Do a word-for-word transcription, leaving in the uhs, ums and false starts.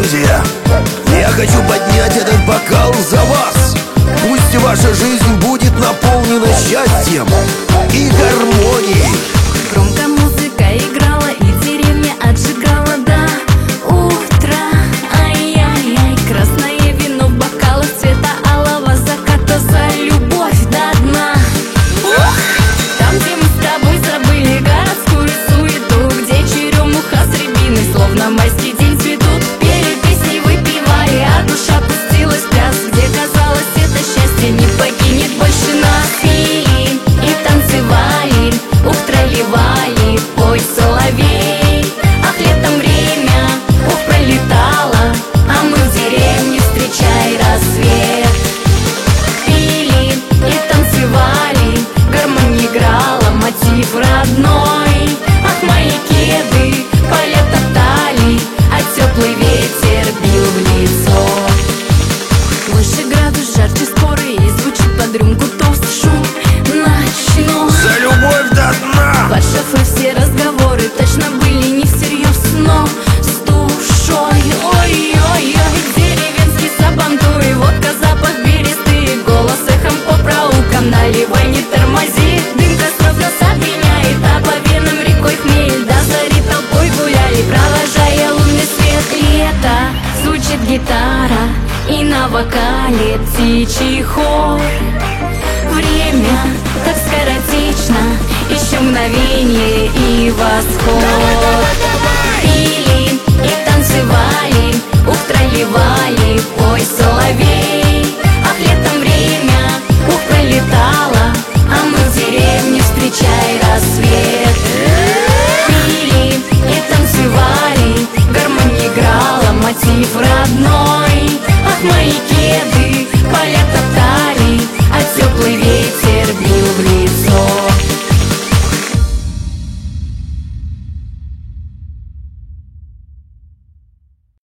друзья, я хочу поднять этот бокал за вас. Пусть ваша жизнь будет наполнена счастьем и гармонией. Громко музыка играла и деревня отжигала до утра. Ай-яй-яй, красное вино в бокалах цвета алого заката за любовь до дна. Там, где мы с тобой забыли городскую суету, где черемуха с рябиной словно майский день цветут. Пели песни, выпивали, а душа пустилась в пляс, где казалось это счастье не покинет больше нас. Пили и танцевали, ух, тролливали, пой, соловей. Ах, летом время, ух, пролетало, а мы в деревне, встречай рассвет. Пили и танцевали, гармонь играла, мотив родной. Ах, мои кеды поля топтали, а теплый ветер бил в лицо. Выше градус, жарче споры, и звучит под рюмку тост, шум ночной. За любовь до дна! Под шофе все разговоры точно были не всерьез, но с душой. Ой-ой-ой, деревенский сабантуй, водка, запах бересты, голос эхом по проулкам, наливай, не тормози. Дым костров нас обвиняет, а по венам рекой хмель, до зари толпой гуляли, провожая лунный свет. Лето, звучит гитара, и на вокале птичий хор. Время так скоротечно, еще мгновение и восход. Пили и танцевали, ух, тролливали, пой, соловей. Ах, летом время, ух, пролетало, а мы в деревне, встречай рассвет. Пили и танцевали, гармонь играла, мотив родной.